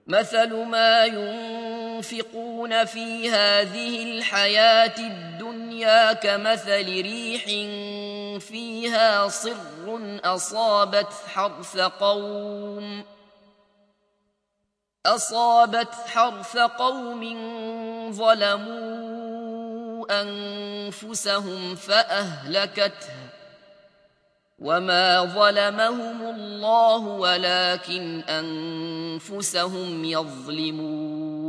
مثل ما ينفقون في هذه الحياة الدنيا كمثل ريح فيها صر أصابت حرث قوم ظلموا أنفسهم فأهلكته وما ظلمهم الله ولكن أنفسهم يظلمون